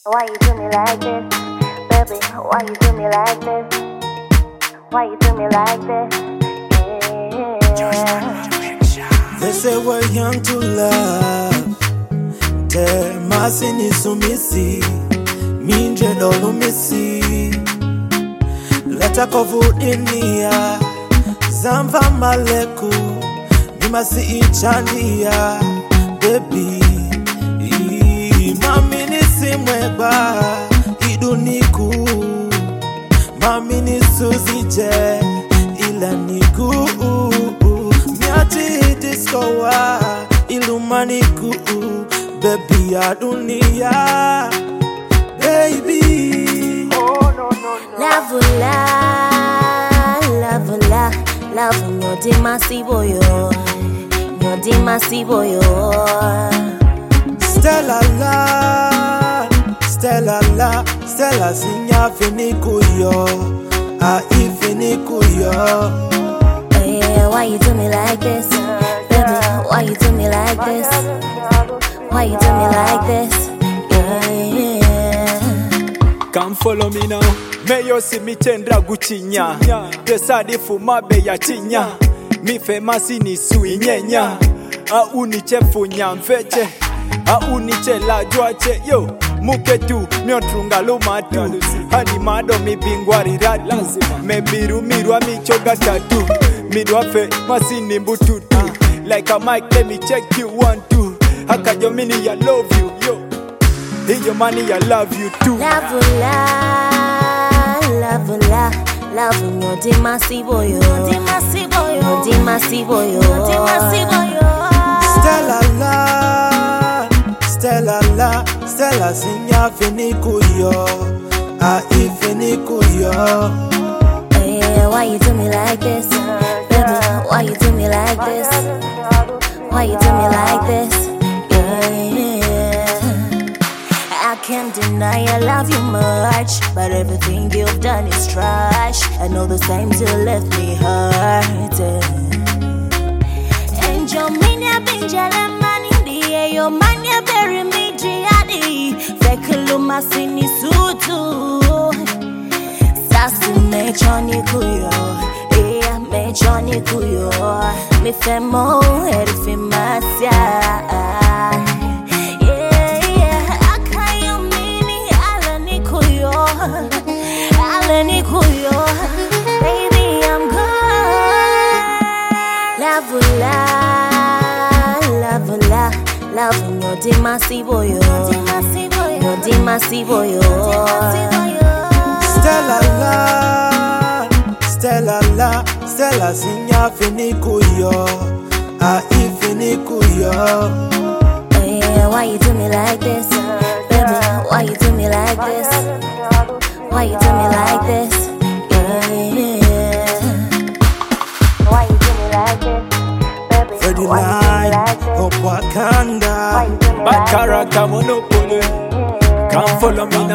Why you do me like this? Baby, why you do me like this? Why you do me like this? Yeah. They say we're young to love. Te masini sumisi minje dolu misi. Leta kovu inia Zamva maleku Mimasi ichandia Baby Mami nisimweba Iduniku Mami nisuzije Ila niku Miati diskowa Ilumaniku Baby ya dunia Baby Love nyodi masibo yo, nyodi masibo yo. Stella sinya finikuyo, finikuyo. Yeah, why you do me like this, baby? Why you do me like this? Why you do me like this? Yeah. Come follow me now. Meyo si mitendra guchinya Pesadifu mabe ya chinya Mi femasi ni sui nyenya Au ni chefu nyamfeche Au ni chela juache Yo, muketu, miotrunga lumatu Hani mado mi bingwari ratu Mebiru mirwa mi choga tatu Midwa fe masini mbututu Like a mic, let me check you 1, 2 Haka jomini ya love you, yo Hiyo money I love you too. Love nyodi masibo yo, nyodi masibo yo. Stella sinya finikuyo, finikuyo. Yeah, why you do me like this, baby? Why you do me like this? Why you do me like this? Yeah. I can't deny I love you much, but everything you've done is trash. I know the same till left me hurting. And your mania binjala money, the your mania bury me jiadi. Fekuluma sini sutu. Sasu me choni kuyo, yeah me choni kuyo. Me femo erifi masya. Baby, I'm good. Love nyodi masibo yo, nyodi masibo yo. Stella sinya finikuyo, finikuyo. Yeah, why you do me like this, baby? Why you do me like this? Why you do me like this? Yeah. Why you do me like this, baby? Freddy Why you do me Line, like this? Wakanda. Why you do me Bad like character monopoly. Come follow me